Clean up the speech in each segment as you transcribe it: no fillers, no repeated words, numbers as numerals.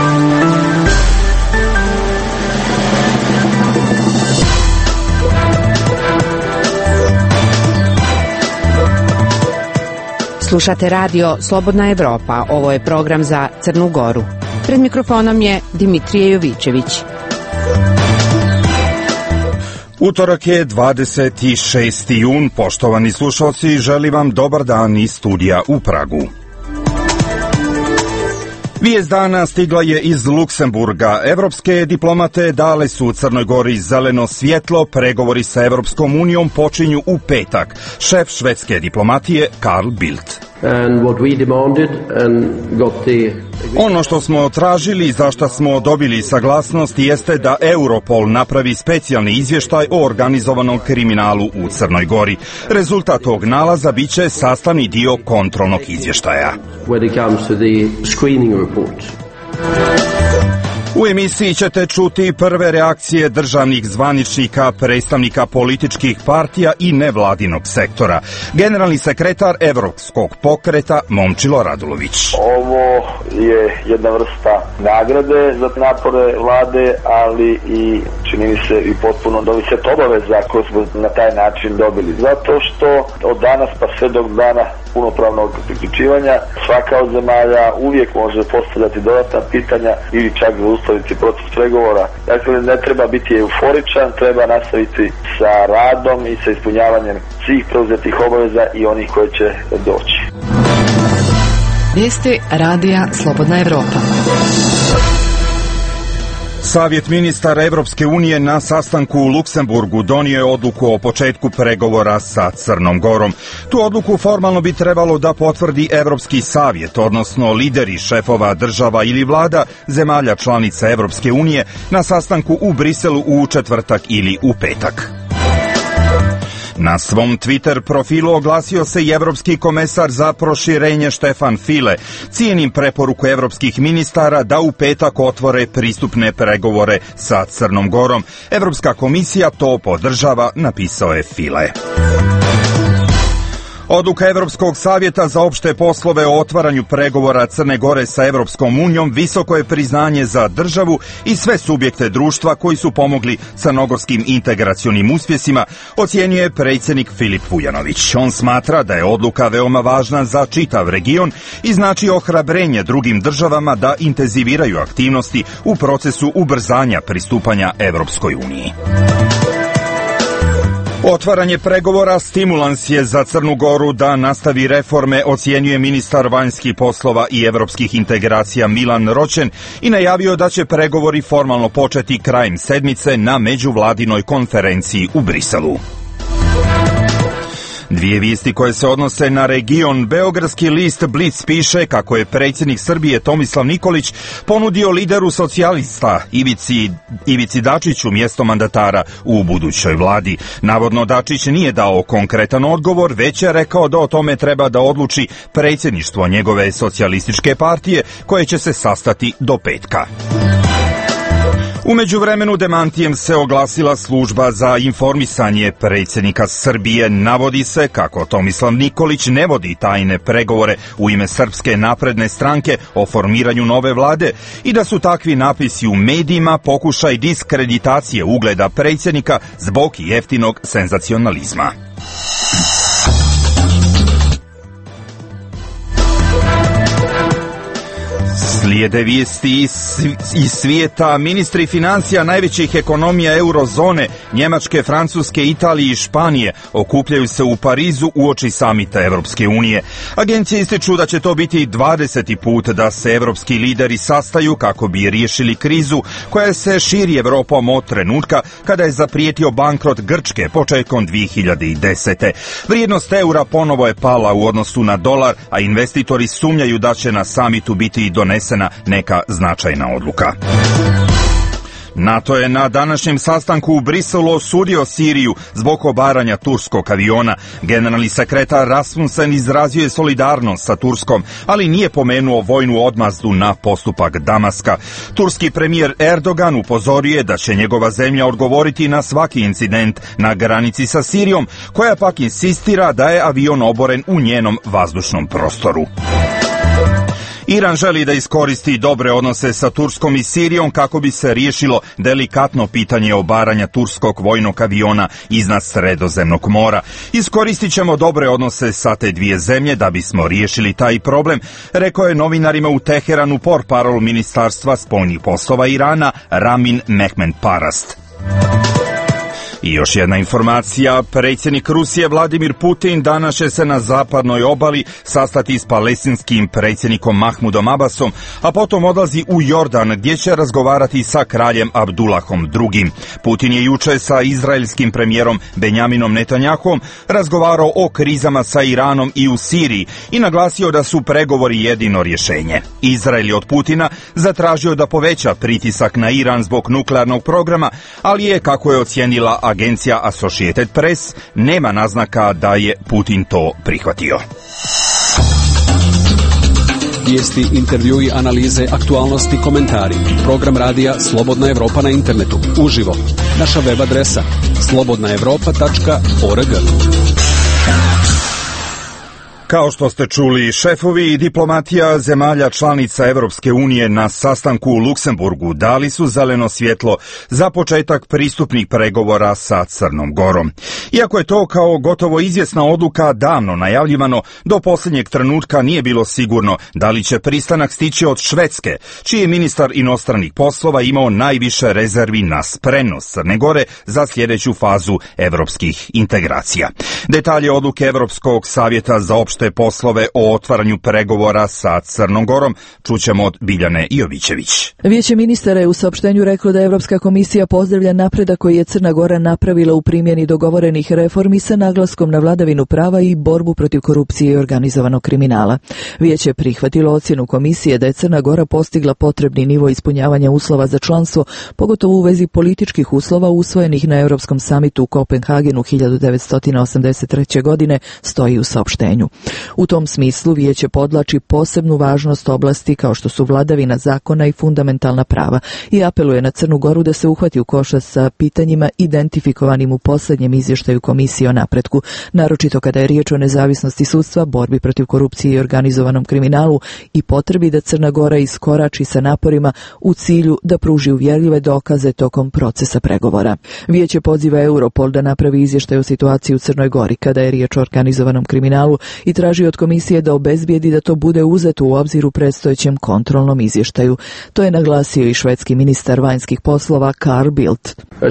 Slušate radio Slobodna Evropa. Ovo je program za Crnu Goru. Pred mikrofonom je Dimitrije Jovićević. Utorak je 26. jun. Poštovani slušalci, želim vam dobar dan iz studija u Pragu. Vijest dana stigla je iz Luksemburga. Evropske diplomate dale su Crnoj Gori zeleno svjetlo, pregovori sa Evropskom unijom počinju u petak. Šef švedske diplomatije Carl Bildt. Ono što smo tražili i za što smo dobili saglasnost jeste da Europol napravi specijalni izvještaj o organizovanom kriminalu u Crnoj Gori. Rezultat tog nalaza biće sastavni dio kontrolnog izvještaja. U emisiji ćete čuti prve reakcije državnih zvaničnika, predstavnika političkih partija i nevladinog sektora. Generalni sekretar Evropskog pokreta Momčilo Radulović. Ovo je jedna vrsta nagrade za napore vlade, ali i čini mi se i potpuno novi set obaveza koje smo na taj način dobili. Zato što od danas pa sve do dana punopravnog priključivanja svaka od zemalja uvijek može postavljati dodatna pitanja ili čak zaustaviti proces pregovora. Dakle, ne treba biti euforičan, treba nastaviti sa radom i sa ispunjavanjem svih preuzetih obaveza i onih koje će doći. Vijesti radija Slobodna Evropa. Savjet ministara Evropske unije na sastanku u Luksemburgu donio je odluku o početku pregovora sa Crnom Gorom. Tu odluku formalno bi trebalo da potvrdi Evropski savjet, odnosno lideri šefova država ili vlada zemalja članica Evropske unije na sastanku u Briselu u četvrtak ili u petak. Na svom Twitter profilu oglasio se i Evropski komesar za proširenje Štefan File. Cijenim preporuku evropskih ministara da u petak otvore pristupne pregovore sa Crnom Gorom. Evropska komisija to podržava, napisao je File. Odluka Evropskog savjeta za opšte poslove o otvaranju pregovora Crne Gore sa Evropskom unijom visoko je priznanje za državu i sve subjekte društva koji su pomogli crnogorskim integracionim uspjesima, ocjenjuje je predsjednik Filip Vujanović. On smatra da je odluka veoma važna za čitav region i znači ohrabrenje drugim državama da intenziviraju aktivnosti u procesu ubrzanja pristupanja Evropskoj uniji. Otvaranje pregovora stimulans je za Crnu Goru da nastavi reforme, ocjenjuje ministar vanjskih poslova i evropskih integracija Milan Roćen i najavio da će pregovori formalno početi krajem sedmice na međuvladinoj konferenciji u Briselu. Dvije vijesti koje se odnose na region. Beogradski list Blic piše kako je predsjednik Srbije Tomislav Nikolić ponudio lideru socijalista Ivici Dačiću mjesto mandatara u budućoj vladi. Navodno Dačić nije dao konkretan odgovor, već je rekao da o tome treba da odluči predsjedništvo njegove socijalističke partije koje će se sastati do petka. U međuvremenu demantijem se oglasila služba za informisanje predsjednika Srbije. Navodi se kako Tomislav Nikolić ne vodi tajne pregovore u ime Srpske napredne stranke o formiranju nove vlade i da su takvi napisi u medijima pokušaj diskreditacije ugleda predsjednika zbog jeftinog senzacionalizma. Slijede vijesti iz svijeta. Ministri financija najvećih ekonomija eurozone, Njemačke, Francuske, Italije i Španije, okupljaju se u Parizu uoči samita Evropske unije. Agencije ističu da će to biti 20. put da se evropski lideri sastaju kako bi riješili krizu koja se širi Evropom od trenutka kada je zaprijetio bankrot Grčke početkom 2010. Vrijednost eura ponovo je pala u odnosu na dolar, a investitori sumnjaju da će na samitu biti donesena neka značajna odluka. NATO je na današnjem sastanku u Briselu osudio Siriju zbog obaranja turskog aviona. Generalni sekretar Rasmussen izrazio je solidarnost sa Turskom, ali nije pomenuo vojnu odmazdu na postupak Damaska. Turski premijer Erdogan upozorio je da će njegova zemlja odgovoriti na svaki incident na granici sa Sirijom, koja pak insistira da je avion oboren u njenom vazdušnom prostoru. Iran želi da iskoristi dobre odnose sa Turskom i Sirijom kako bi se riješilo delikatno pitanje obaranja turskog vojnog aviona iznad Sredozemnog mora. Iskoristit ćemo dobre odnose sa te dvije zemlje da bismo riješili taj problem, rekao je novinarima u Teheranu portparol Ministarstva spoljnih poslova Irana Ramin Mehmenparast. I još jedna informacija, predsjednik Rusije Vladimir Putin danas će se na zapadnoj obali sastati s palestinskim predsjednikom Mahmudom Abbasom, a potom odlazi u Jordan gdje će razgovarati sa kraljem Abdullahom II. Putin je jučer sa izraelskim premijerom Benjaminom Netanjahom razgovarao o krizama sa Iranom i u Siriji i naglasio da su pregovori jedino rješenje. Izrael je od Putina zatražio da poveća pritisak na Iran zbog nuklearnog programa, ali je, kako je ocijenila agencija Associated Press, nema naznaka da je Putin to prihvatio. Vijesti, intervjui, analize, aktualnosti, komentari. Program radija Slobodna Evropa na internetu. Uživo. Naša web adresa slobodnaevropa.org. Kao što ste čuli, šefovi i diplomatija zemalja članica Europske unije na sastanku u Luksemburgu dali su zeleno svjetlo za početak pristupnih pregovora sa Crnom Gorom. Iako je to kao gotovo izvjesna odluka davno najavljivano, do posljednjeg trenutka nije bilo sigurno da li će pristanak stići od Švedske, čiji je ministar inostranih poslova imao najviše rezervi na spremnost Crne Gore za sljedeću fazu europskih integracija. Detalje odluke Europskog savjeta za opšte poslove o otvaranju pregovora sa Crnom Gorom čućemo od Biljane Jovićević. Vijeće ministara je u saopštenju reklo da Europska komisija pozdravlja napredak koji je Crna Gora napravila u primjeni dogovorenih reformi sa naglaskom na vladavinu prava i borbu protiv korupcije i organizovanog kriminala. Vijeće je prihvatilo ocjenu komisije da je Crna Gora postigla potrebni nivo ispunjavanja uslova za članstvo, pogotovo u vezi političkih uslova usvojenih na Europskom samitu u Kopenhagenu 1983. godine, stoji u saopštenju. U tom smislu vijeće podlači posebnu važnost oblasti kao što su vladavina zakona i fundamentalna prava i apeluje na Crnu Goru da se uhvati u koštac sa pitanjima identifikovanim u posljednjem izvještaju komisije o napretku, naročito kada je riječ o nezavisnosti sudstva, borbi protiv korupcije i organizovanom kriminalu i potrebi da Crna Gora iskorači sa naporima u cilju da pruži uvjerljive dokaze tokom procesa pregovora. Vijeće poziva Europol da napravi izvještaj o situaciji u Crnoj Gori kada je riječ o organizovanom kriminalu i traži od komisije da obezbijedi da to bude uzeto u obzir u predstojećem kontrolnom izvještaju. To je naglasio i švedski ministar vanjskih poslova Carl Bildt.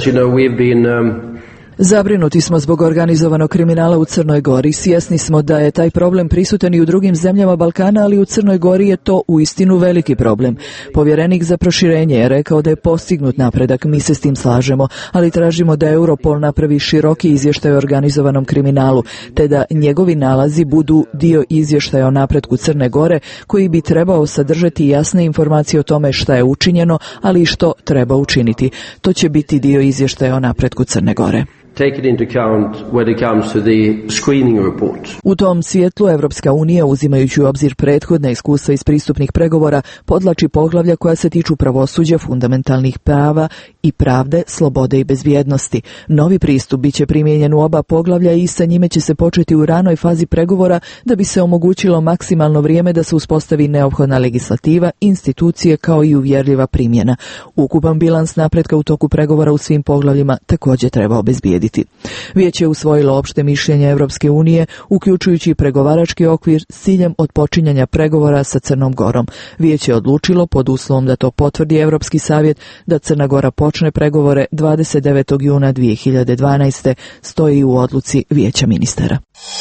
Zabrinuti smo zbog organizovanog kriminala u Crnoj Gori. Svjesni smo da je taj problem prisutan i u drugim zemljama Balkana, ali u Crnoj Gori je to uistinu veliki problem. Povjerenik za proširenje je rekao da je postignut napredak, mi se s tim slažemo, ali tražimo da Europol napravi široki izvještaj o organizovanom kriminalu, te da njegovi nalazi budu dio izvještaja o napretku Crne Gore, koji bi trebao sadržati jasne informacije o tome šta je učinjeno, ali i što treba učiniti. To će biti dio izvještaja o napretku Crne Gore. Take it into account when it comes to the screening report. U tom svjetlu Evropska unija, uzimajući u obzir prethodna iskustva iz pristupnih pregovora, podlači poglavlja koja se tiču pravosuđa, fundamentalnih prava i pravde, slobode i bezbjednosti. Novi pristup biće primijenjen u oba poglavlja i sa njime će se početi u ranoj fazi pregovora da bi se omogućilo maksimalno vrijeme da se uspostavi neophodna legislativa, institucije kao i uvjerljiva primjena. Ukupan bilans napretka u toku pregovora u svim poglavljima također treba obezbijediti. Vijeće je usvojilo opšte mišljenje Evropske unije, uključujući pregovarački okvir s ciljem otpočinjanja pregovora sa Crnom Gorom. Vijeće je odlučilo, pod uslovom da to potvrdi Europski savjet, da Crna Gora počne pregovore 29. juna 2012. stoji u odluci Vijeća ministara.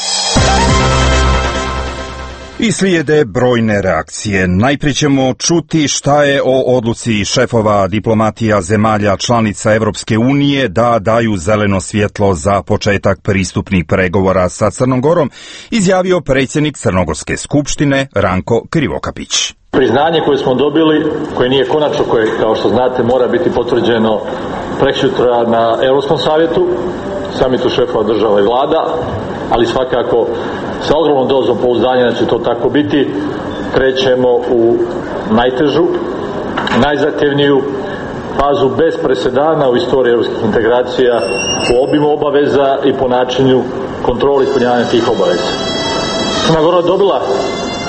I slijede brojne reakcije. Najprije ćemo čuti šta je o odluci šefova diplomatija zemalja članica Europske unije da daju zeleno svjetlo za početak pristupnih pregovora sa Crnom Gorom, izjavio predsjednik Crnogorske skupštine Ranko Krivokapić. Priznanje koje smo dobili, koje nije konačno, koje kao što znate mora biti potvrđeno preksutra na Europskom savjetu, samitu šefova država i vlada, ali svakako sa ogromnom dozom pouzdanja da će to tako biti, krećemo u najtežu, najzahtjevniju fazu bez presedana u istoriji europskih integracija po obimu obaveza i po načinu kontrole ispunjavanja tih obaveza. Crna Gora je dobila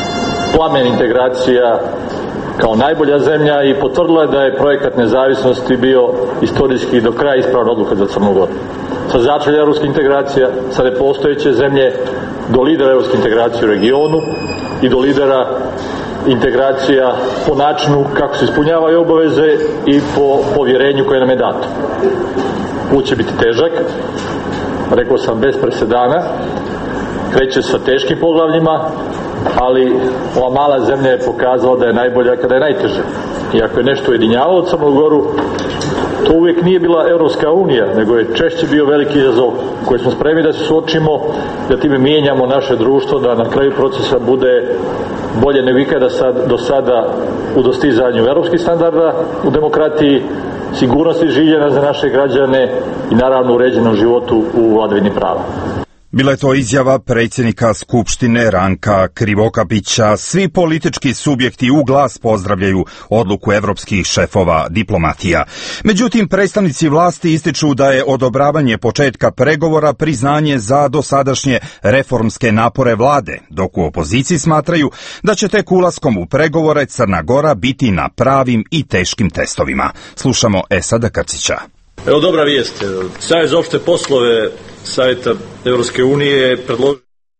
plamen integracija kao najbolja zemlja i potvrdila je da je projekat nezavisnosti bio istorijski do kraja ispravna odluka za Crnu Goru. Sa začelja evropske integracija, sa nepostojeće zemlje do lidera evropske integracije u regionu i do lidera integracija po načinu kako se ispunjavaju obaveze i po povjerenju koje nam je dato. Put će biti težak, rekao sam bez presedana, kreće sa teškim poglavljima, ali ova mala zemlja je pokazala da je najbolja kada je najteže. I ako je nešto ujedinjavalo Crnu Goru, to uvijek nije bila Evropska unija, nego je češće bio veliki izazov koji smo spremni da se suočimo, da time mijenjamo naše društvo, da na kraju procesa bude bolje nego ikada do sada u dostizanju evropskih standarda, u demokratiji, sigurnosti življenja za naše građane i naravno uređenom životu u vladavini prava. Bila je to izjava predsjednika Skupštine Ranka Krivokapića. Svi politički subjekti u glas pozdravljaju odluku evropskih šefova diplomatija. Međutim, predstavnici vlasti ističu da je odobravanje početka pregovora priznanje za dosadašnje reformske napore vlade, dok u opoziciji smatraju da će tek ulaskom u pregovore Crna Gora biti na pravim i teškim testovima. Slušamo Esada Krcića. Evo dobra vijest. Savjet za opšte poslove Savjeta Evropske unije je predložio.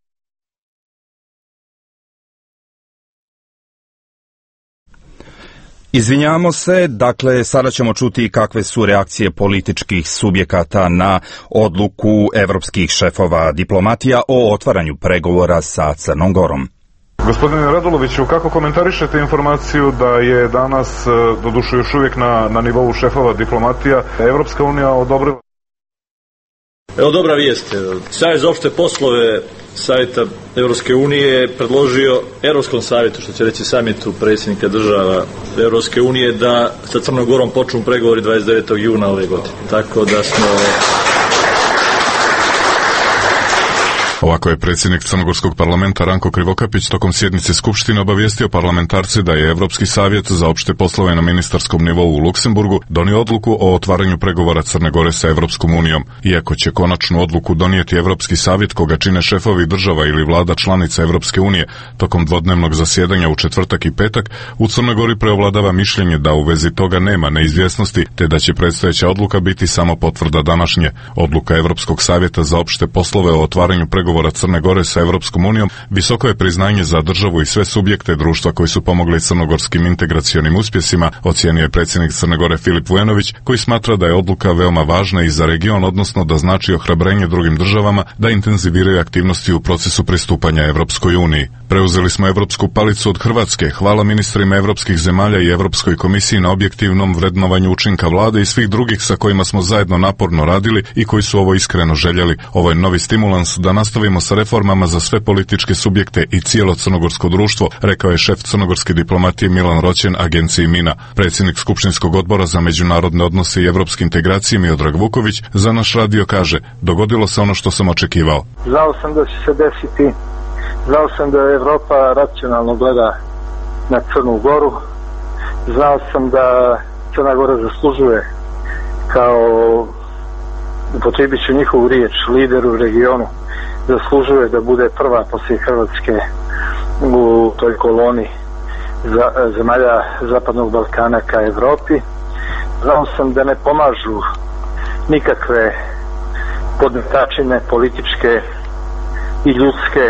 Izvinjavamo se, dakle, sada ćemo čuti kakve su reakcije političkih subjekata na odluku evropskih šefova diplomatija o otvaranju pregovora sa Crnom Gorom. Gospodine Raduloviću, kako komentarišete informaciju da je danas, doduše još uvijek na nivou šefova diplomatija, Evropska unija odobrila? Evo dobra vijest. Savjet za opšte poslove Savjeta Evropske unije je predložio Evropskom savjetu, što će reći samitu predsjednika država Evropske unije, da sa Crnom Gorom počnu pregovori 29. juna ove godine. Tako da smo... Ovako je predsjednik Crnogorskog parlamenta Ranko Krivokapić tokom sjednice Skupštine obavijestio parlamentarce da je Evropski savjet za opšte poslove na ministarskom nivou u Luksemburgu donio odluku o otvaranju pregovora Crne Gore sa Evropskom unijom. Iako će konačnu odluku donijeti Evropski savjet koga čine šefovi država ili vlada članica Evropske unije tokom dvodnevnog zasjedanja u četvrtak i petak, u Crnoj Gori preovladava mišljenje da u vezi toga nema neizvjesnosti, te da će predstojeća odluka biti samo potvrda današnje. Odluka Evropskog savjeta za opšte poslove o otvaranju pregovora Crne Gore sa Evropskom unijom visoko je priznanje za državu i sve subjekte društva koji su pomogli crnogorskim integracionim uspjesima, ocijenio je predsjednik Crne Gore Filip Vujanović, koji smatra da je odluka veoma važna i za region, odnosno da znači ohrabrenje drugim državama da intenziviraju aktivnosti u procesu pristupanja Evropskoj uniji. Preuzeli smo evropsku palicu od Hrvatske. Hvala ministrima evropskih zemalja i Evropskoj komisiji na objektivnom vrednovanju učinka vlade i svih drugih sa kojima smo zajedno naporno radili i koji su ovo iskreno željeli. Ovo je novi stimulans da nastavimo sa reformama za sve političke subjekte i cijelo crnogorsko društvo, rekao je šef crnogorske diplomatije Milan Roćen agenciji Mina. Predsjednik Skupštinskog odbora za međunarodne odnose i evropske integracije Miodrag Vuković za naš radio kaže: dogodilo se ono što sam očekivao. Znao sam da će se desiti. Znao sam da Evropa racionalno gleda na Crnu Goru. Znao sam da Crna Gora zaslužuje, kao upotrijebit ću njihovu riječ, lider u regionu, zaslužuje da bude prva poslije Hrvatske u toj koloni zemalja Zapadnog Balkana ka Evropi. Znao sam da ne pomažu nikakve podmetačine političke i ljudske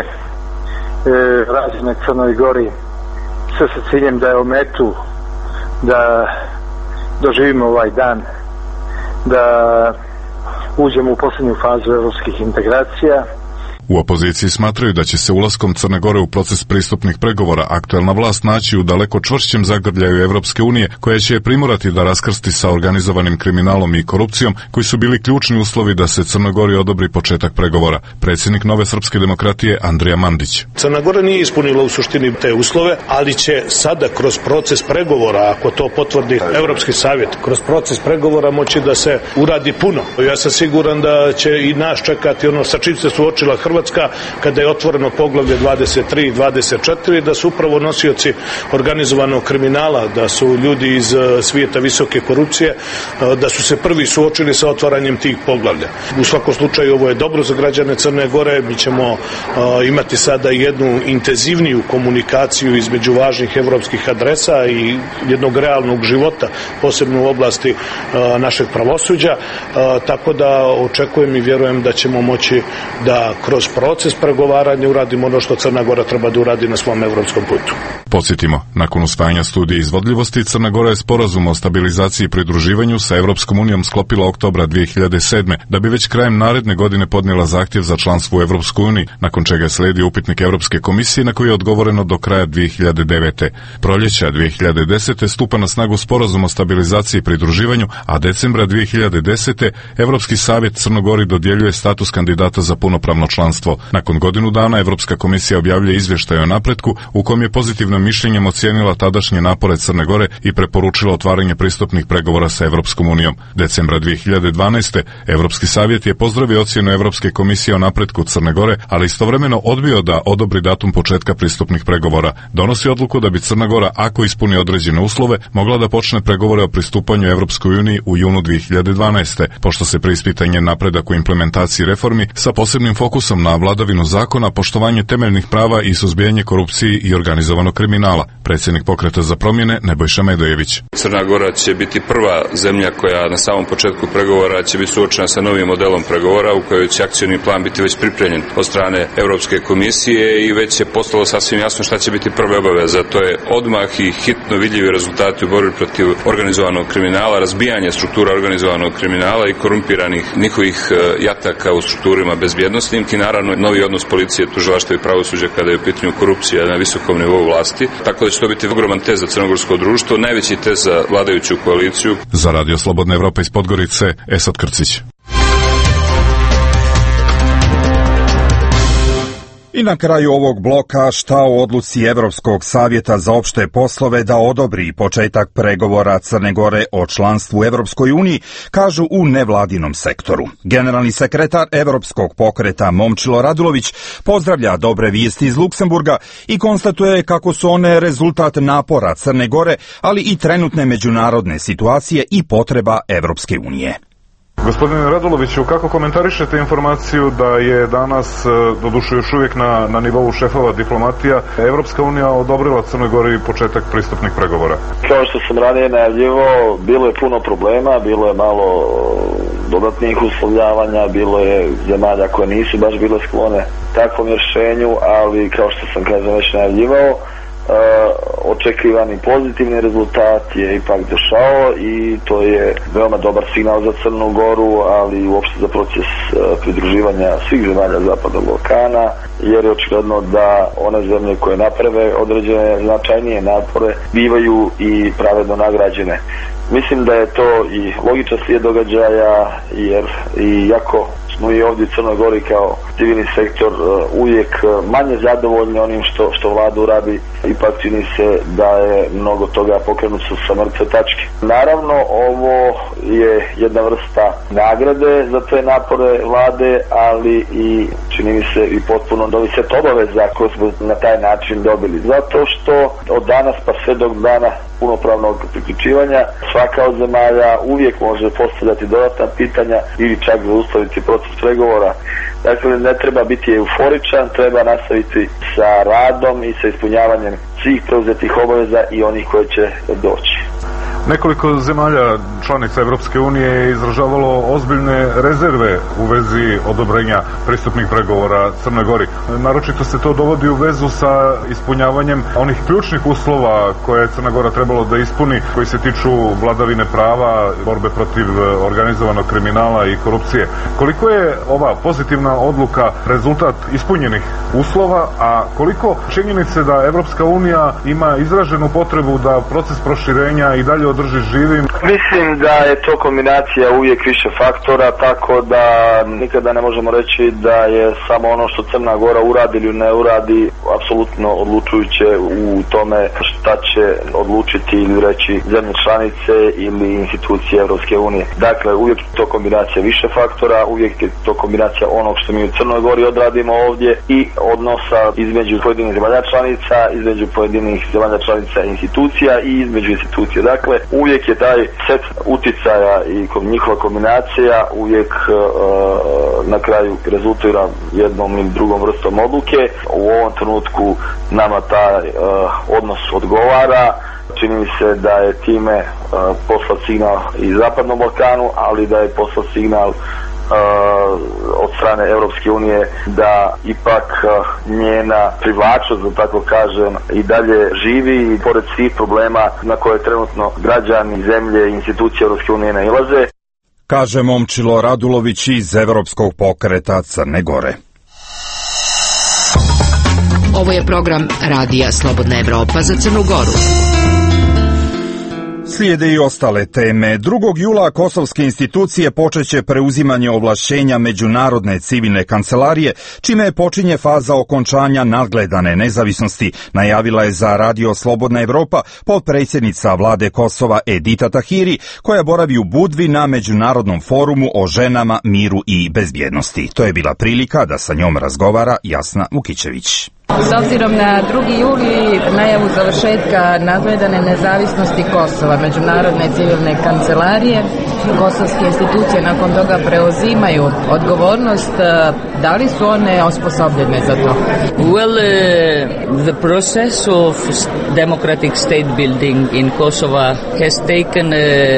rađene Crnoj Gori, sve sa ciljem da je ometu da doživimo ovaj dan, da uđemo u posljednju fazu evropskih integracija. U opoziciji smatraju da će se ulaskom Crne Gore u proces pristupnih pregovora aktuelna vlast naći u daleko čvršćem zagrljaju Evropske unije, koja će je primorati da raskrsti sa organizovanim kriminalom i korupcijom, koji su bili ključni uslovi da se Crnoj Gori odobri početak pregovora. Predsjednik Nove srpske demokratije Andrija Mandić. Crna Gora nije ispunila u suštini te uslove, ali će sada kroz proces pregovora, ako to potvrdi Evropski savjet, kroz proces pregovora moći da se uradi puno. Ja sam siguran da će i nas čekati ono sa čim se suočila Hrvatska Hrvatska, kada je otvoreno poglavlje 23 i 24, da su upravo nosioci organizovanog kriminala, da su ljudi iz svijeta visoke korupcije, da su se prvi suočili sa otvaranjem tih poglavlja. U svakom slučaju ovo je dobro za građane Crne Gore, mi ćemo imati sada jednu intenzivniju komunikaciju između važnih evropskih adresa i jednog realnog života, posebno u oblasti našeg pravosuđa, tako da očekujem i vjerujem da ćemo moći da kroz proces pregovaranja uradimo ono što Crna Gora treba da uradi na svom evropskom putu. Podsjetimo, nakon usvajanja studije izvodljivosti, Crna Gora je sporazum o stabilizaciji i pridruživanju sa Evropskom unijom sklopila oktobra 2007. da bi već krajem naredne godine podnijela zahtjev za članstvo u Evropskoj uniji, nakon čega je sledio upitnik Evropske komisije na koji je odgovoreno do kraja 2009. Proljeća 2010. stupa na snagu sporazum o stabilizaciji i pridruživanju, a decembra 2010. Evropski savjet Crnogori dodjeljuje status kandidata za punopravno članstvo. Nakon godinu dana Evropska komisija objavljuje izvještaj o napretku u kom je pozitivnim mišljenjem ocijenila tadašnje napore Crne Gore i preporučila otvaranje pristupnih pregovora sa Evropskom unijom. Decembra 2012. Evropski savjet je pozdravio ocjenu Evropske komisije o napretku Crne Gore, ali istovremeno odbio da odobri datum početka pristupnih pregovora. Donosi odluku da bi Crna Gora, ako ispuni određene uslove, mogla da počne pregovore o pristupanju Evropskoj uniji u junu 2012. Pošto se preispitan je napredak u implementaciji reformi sa posebnim fokusom na vladavinu zakona, poštovanje temeljnih prava i suzbijanje korupciji i organizovanog kriminala. Predsjednik Pokreta za promjene Nebojša Medojević. Crna Gora će biti prva zemlja koja na samom početku pregovora će biti suočena sa novim modelom pregovora u kojoj će akcioni plan biti već pripremljen od strane Europske komisije i već je postalo sasvim jasno šta će biti prva obaveza. To je odmah i hitno vidljivi rezultati u borbi protiv organizovanog kriminala, razbijanje struktura organizovanog kriminala i korumpiranih njihovih jataka u strukturima bezbjednosti i naravno novi odnos policije, tužilaštva i pravosuđa kada je u pitanju korupcija na visokom nivou vlasti. Tako da će to biti ogroman test za crnogorsko društvo, najveći test za vladajuću koaliciju. Za Radio Slobodna Evropa iz Podgorice, Esad Krcić. I na kraju ovog bloka šta o odluci Evropskog savjeta za opšte poslove da odobri početak pregovora Crne Gore o članstvu u Evropskoj uniji, kažu u nevladinom sektoru. Generalni sekretar Evropskog pokreta Momčilo Radulović pozdravlja dobre vijesti iz Luksemburga i konstatuje kako su one rezultat napora Crne Gore, ali i trenutne međunarodne situacije i potreba Evropske unije. Gospodine Raduloviću, kako komentarišete informaciju da je danas, doduše još uvijek na nivou šefova diplomatija, Evropska unija odobrila Crnoj Gori početak pristupnih pregovora? Kao što sam ranije najavljivao, bilo je puno problema, bilo je malo dodatnih uslovljavanja, bilo je zemalja koje nisu baš bile sklone takvom rješenju, ali kao što sam već najavljivao, očekivani pozitivni rezultat je ipak došao i to je veoma dobar signal za Crnu Goru, ali i uopšte za proces pridruživanja svih zemalja Zapadnog Balkana, jer je očigledno da one zemlje koje naprave određene značajnije napore bivaju i pravedno nagrađene. Mislim da je to i logičan slijed događaja, jer iako smo i ovdje u Crnoj Gori kao civilni sektor uvijek manje zadovoljni onim što vlada uradi, ipak čini se da je mnogo toga pokrenuto sa mrtve tačke. Naravno, ovo je jedna vrsta nagrade za te napore vlade, ali i čini mi se i potpuno novi set obaveza koje smo na taj način dobili. Zato što od danas pa sve do dana punopravnog priključivanja svaka od zemalja uvijek može postavljati dodatna pitanja ili čak zaustaviti proces pregovora. Dakle, ne treba biti euforičan, treba nastaviti sa radom i sa ispunjavanjem svih preuzetih obaveza i onih koje će doći. Nekoliko zemalja članica Evropske unije je izražavalo ozbiljne rezerve u vezi odobrenja pristupnih pregovora Crnoj Gori. Naročito se to dovodi u vezu sa ispunjavanjem onih ključnih uslova koje je Crna Gora trebalo da ispuni, koji se tiču vladavine prava, borbe protiv organizovanog kriminala i korupcije. Koliko je ova pozitivna odluka rezultat ispunjenih uslova, a koliko činjenice da Evropska unija ima izraženu potrebu da proces proširenja i dalje održi živim? Mislim Mislim da je to kombinacija uvijek više faktora, tako da nikada ne možemo reći da je samo ono što Crna Gora uradi ili ne uradi apsolutno odlučujuće u tome šta će odlučiti ili reći zemlje članice ili institucije Europske unije. Dakle, uvijek je to kombinacija više faktora, uvijek je to kombinacija onog što mi u Crnoj Gori odradimo ovdje i odnosa između pojedinih zemalja članica, između pojedinih zemalja članica institucija i između institucija. Dakle, uvijek je taj set uticaja i njihova kombinacija uvijek na kraju rezultira jednom ili drugom vrstom odluke. U ovom trenutku nama taj odnos odgovara. Čini mi se da je time poslat signal i Zapadnom Balkanu, ali da je poslat signal od strane Europske unije da ipak njena privlačnost, da tako kažem, i dalje živi i pored svih problema na koje trenutno građani, zemlje i institucije Europske unije nailaze. Kaže Momčilo Radulović iz Evropskog pokreta Crne Gore. Ovo je program Radija Slobodna Evropa za Crnu Goru. Slijede i ostale teme. 2. jula kosovske institucije počeće preuzimanje ovlašćenja Međunarodne civilne kancelarije, čime počinje faza okončanja nadgledane nezavisnosti, najavila je za Radio Slobodna Evropa potpredsjednica vlade Kosova Edita Tahiri, koja boravi u Budvi na Međunarodnom forumu o ženama, miru i bezbjednosti. To je bila prilika da sa njom razgovara Jasna Vukićević. S obzirom na 2. juli najavu završetka nadgledane nezavisnosti Kosova, Međunarodne civilne kancelarije, kosovske institucije nakon toga preuzimaju odgovornost. Da li su one osposobljene za to? Well, the process of democratic state building in Kosovo has taken,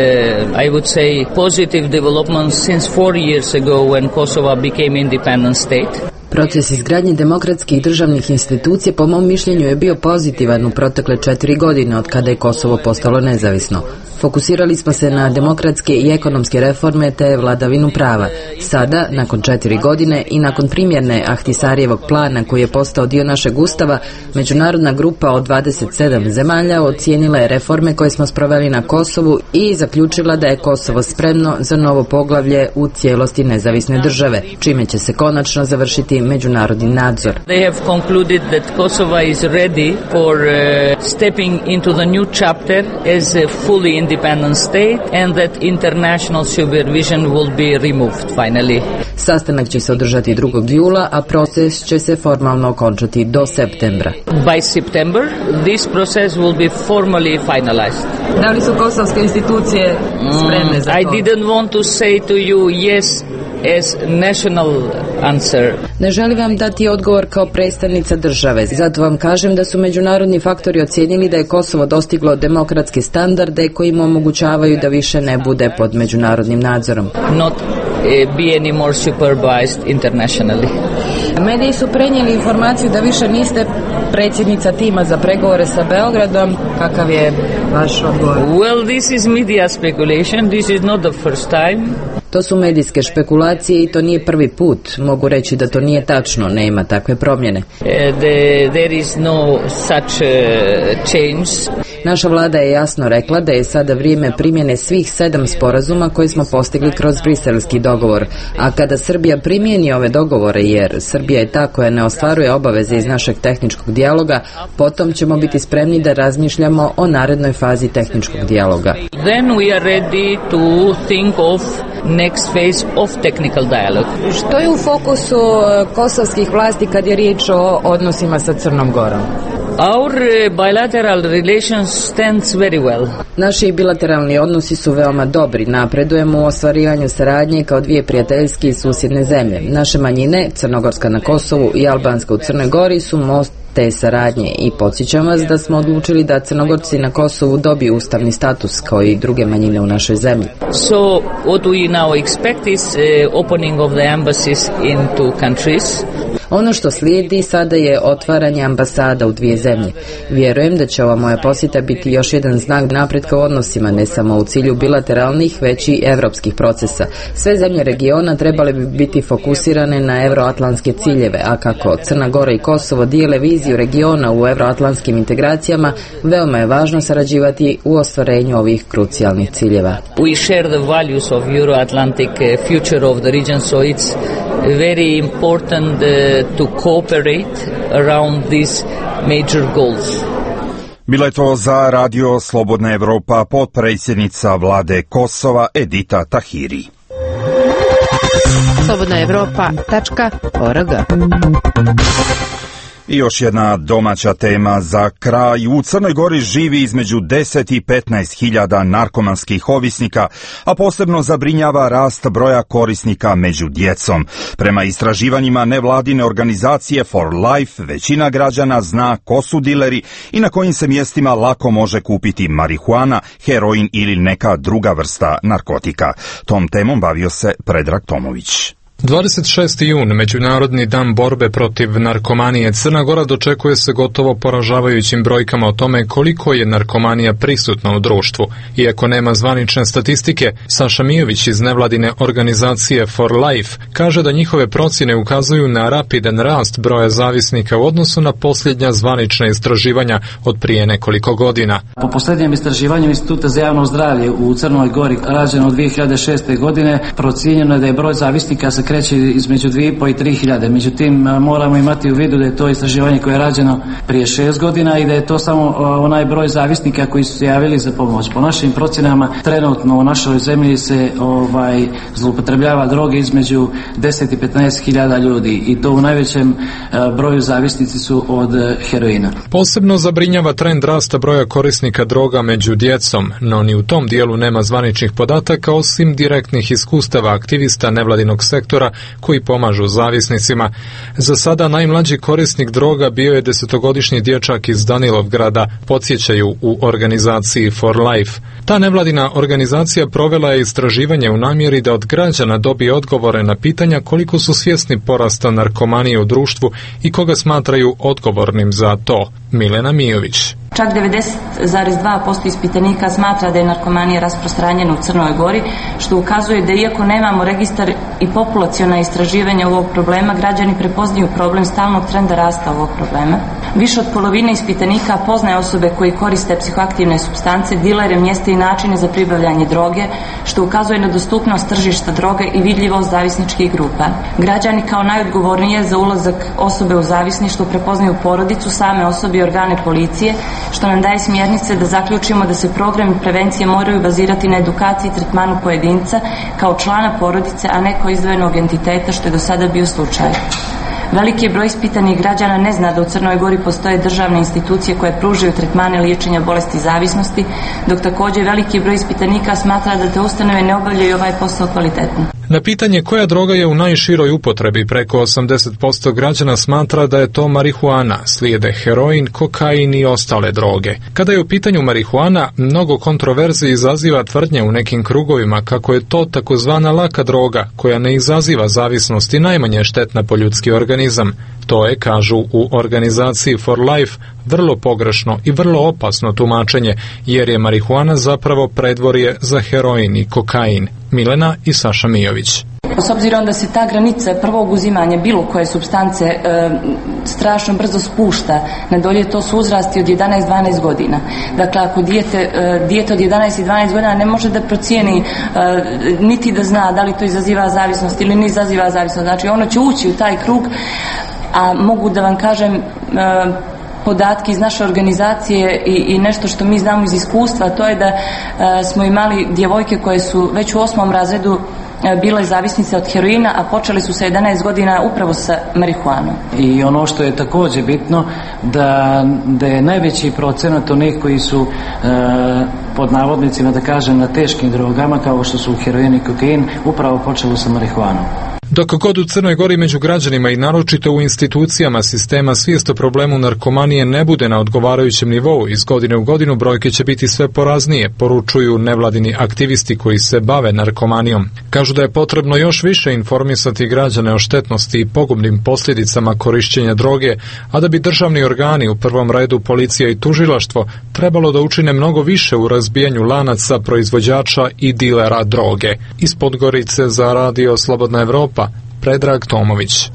I would say, positive development since 4 years ago when Kosovo became independent state. Proces izgradnje demokratskih državnih institucija po mom mišljenju je bio pozitivan u protekle 4 godine od kada je Kosovo postalo nezavisno. Fokusirali smo se na demokratske i ekonomske reforme te vladavinu prava. Sada, nakon 4 godine i nakon primjene Ahtisarijevog plana koji je postao dio našeg ustava, međunarodna grupa od 27 zemalja ocijenila je reforme koje smo sproveli na Kosovu i zaključila da je Kosovo spremno za novo poglavlje u cijelosti nezavisne države, čime će se konačno završiti međunarodni nadzor. They have concluded that Kosovo is ready for stepping into the new chapter as a fully independent state and that international supervision will be removed finally. Sastanak će se održati 2. jula, a proces će se formalno okončati do septembra. By September, this process will be formally finalized. Da li su kosovske institucije spremne za to? I didn't want to say to you yes as national answer. Ne želim vam dati odgovor kao predstavnica države, zato vam kažem da su međunarodni faktori ocijenili da je Kosovo dostiglo demokratske standarde koji mu omogućavaju da više ne bude pod međunarodnim nadzorom. Not be any more supervised internationally. Mediji su prenijeli informaciju da više niste predsjednica tima za pregovore sa Beogradom. Kakav je vaš odgovor? Well, this is media speculation. This is not the first time. To su medijske špekulacije i to nije prvi put. Mogu reći da to nije tačno, nema takve promjene. There is no such change. Naša vlada je jasno rekla da je sada vrijeme primjene svih 7 sporazuma koje smo postigli kroz briselski dogovor. A kada Srbija primijeni ove dogovore, jer Srbija je ta koja ne ostvaruje obaveze iz našeg tehničkog dijaloga, potom ćemo biti spremni da razmišljamo o narednoj fazi tehničkog dijaloga. Then we are ready to think of next phase of technical dialogue. Što je u fokusu kosovskih vlasti kad je riječ o odnosima sa Crnom Gorom? Our bilateral relations stands very well. Naši bilateralni odnosi su veoma dobri. Napredujemo u ostvarivanju saradnje kao dvije prijateljske i susjedne zemlje. Naše manjine, crnogorska na Kosovu i albanska u Crnoj Gori, su most te saradnje i podsjećam vas da smo odlučili da Crnogorci na Kosovu dobiju ustavni status kao i druge manjine u našoj zemlji. So what we now expect is opening of the embassies in two countries. Ono što slijedi sada je otvaranje ambasada u 2 zemlje. Vjerujem da će ova moja posjeta biti još jedan znak napretka u odnosima, ne samo u cilju bilateralnih, već i evropskih procesa. Sve zemlje regiona trebale bi biti fokusirane na euroatlantske ciljeve, a kako Crna Gora i Kosovo dijele viziju regiona u euroatlantskim integracijama, veoma je važno sarađivati u ostvarenju ovih krucijalnih ciljeva. We share the values of Euro-Atlantic future of the region, so it's very important to cooperate around these major goals. Bila je to za Radio Slobodna Evropa potpredsjednica vlade Kosova Edita Tahiri. slobodnaevropa.org. I još jedna domaća tema za kraj. U Crnoj Gori živi između 10 i 15 hiljada narkomanskih ovisnika, a posebno zabrinjava rast broja korisnika među djecom. Prema istraživanjima nevladine organizacije For Life, većina građana zna ko su dileri i na kojim se mjestima lako može kupiti marihuana, heroin ili neka druga vrsta narkotika. Tom temom bavio se Predrag Tomović. 26. jun, Međunarodni dan borbe protiv narkomanije. Crna Gora dočekuje se gotovo poražavajućim brojkama o tome koliko je narkomanija prisutna u društvu. Iako nema zvanične statistike, Saša Mijović iz nevladine organizacije For Life kaže da njihove procjene ukazuju na rapidan rast broja zavisnika u odnosu na posljednja zvanična istraživanja od prije nekoliko godina. Po posljednjem istraživanju Instituta za javno zdravlje u Crnoj Gori, rađeno od 2006. godine, procijenjeno je da je broj zavisnika se kreće između 2,5 i 3.000. Međutim, moramo imati u vidu da je to istraživanje koje je rađeno prije 6 godina i da je to samo onaj broj zavisnika koji su se javili za pomoć. Po našim procjenama, trenutno u našoj zemlji se zloupotrebljava droge između 10 i 15.000 ljudi i to u najvećem broju zavisnici su od heroina. Posebno zabrinjava trend rasta broja korisnika droga među djecom, no ni u tom dijelu nema zvaničnih podataka osim direktnih iskustava aktivista nevladinog sektora koji pomažu zavisnicima. Za sada najmlađi korisnik droga bio je 10-godišnji dječak iz Danilovgrada, podsjećaju u organizaciji For Life. Ta nevladina organizacija provela je istraživanje u namjeri da od građana dobije odgovore na pitanja koliko su svjesni porasta narkomanije u društvu i koga smatraju odgovornim za to. Milena Mijović. Čak 90,2% ispitanika smatra da je narkomanija rasprostranjena u Crnoj Gori, što ukazuje da iako nemamo registar i populaciona istraživanja ovog problema, građani prepoznaju problem stalnog trenda rasta ovog problema. Više od polovine ispitanika poznaje osobe koji koriste psihoaktivne supstance, dilere, mjesta i načine za pribavljanje droge, što ukazuje na dostupnost tržišta droge i vidljivost zavisničkih grupa. Građani kao najodgovornije za ulazak osobe u zavisništvo prepoznaju porodicu, same osobe i organe policije, što nam daje smjernice da zaključimo da se programi prevencije moraju bazirati na edukaciji i tretmanu pojedinca kao člana porodice, a ne kao izdvojenog entiteta, što je do sada bio slučaj. Veliki je broj ispitanih građana ne zna da u Crnoj Gori postoje državne institucije koje pružaju tretmane liječenja bolesti zavisnosti, dok također veliki broj ispitanika smatra da te ustanove ne obavljaju ovaj posao kvalitetno. Na pitanje koja droga je u najširoj upotrebi, preko 80% građana smatra da je to marihuana, slijede heroin, kokain i ostale droge. Kada je u pitanju marihuana, mnogo kontroverzi izaziva tvrdnje u nekim krugovima kako je to takozvana laka droga koja ne izaziva zavisnost i najmanje štetna po ljudski organizam. To je, kažu u organizaciji For Life, vrlo pogrešno i vrlo opasno tumačenje, jer je marihuana zapravo predvorje za heroin i kokain. Milena i Saša Mijović. S obzirom da se ta granica prvog uzimanja bilo koje supstance strašno brzo spušta na dolje, to su uzrasti od 11-12 godina. Dakle, ako dijete od 11 i 12 godina ne može da procijeni niti da zna da li to izaziva zavisnost ili ne izaziva zavisnost. Znači, ono će ući u taj krug, a mogu da vam kažem podatke iz naše organizacije i nešto što mi znamo iz iskustva, to je da smo imali djevojke koje su već u 8. razredu bile zavisnice od heroina, a počeli su sa 11 godina upravo sa marihuanom. I ono što je također bitno, da je najveći procenat onih koji su pod navodnicima, da kažem, na teškim drogama kao što su heroin i kokain, upravo počelo sa marihuanom. Dok god u Crnoj Gori među građanima i naročito u institucijama sistema svijest o problemu narkomanije ne bude na odgovarajućem nivou, iz godine u godinu brojke će biti sve poraznije, poručuju nevladini aktivisti koji se bave narkomanijom. Kažu da je potrebno još više informisati građane o štetnosti i pogubnim posljedicama korišćenja droge, a da bi državni organi, u prvom redu policija i tužilaštvo, trebalo da učine mnogo više u razbijanju lanaca proizvođača i dilera droge. Iz Podgorice za Radio Slobodna Evropa, Predrag Tomović.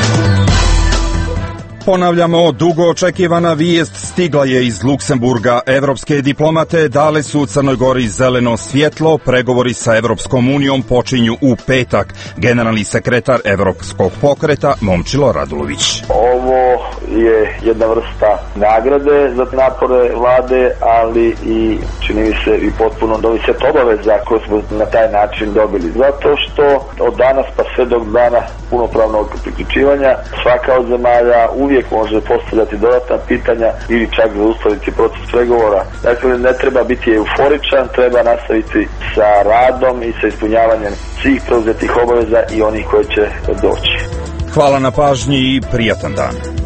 Ponavljamo, dugo očekivana vijest stigla je iz Luksemburga. Evropske diplomate dale su Crnoj Gori zeleno svjetlo, pregovori sa Evropskom unijom počinju u petak. Generalni sekretar Evropskog pokreta Momčilo Radulović. Ovo je jedna vrsta nagrade za napore vlade, ali i čini mi se i potpuno novi set obaveza koje smo na taj način dobili. Zato što od danas pa sve do dana punopravnog priključivanja svaka od zemalja uvijek može postavljati dodatna pitanja ili čak zaustaviti proces pregovora. Dakle, ne treba biti euforičan, treba nastaviti sa radom i sa ispunjavanjem svih preuzetih obaveza i onih koje će doći. Hvala na pažnji i prijatan dan.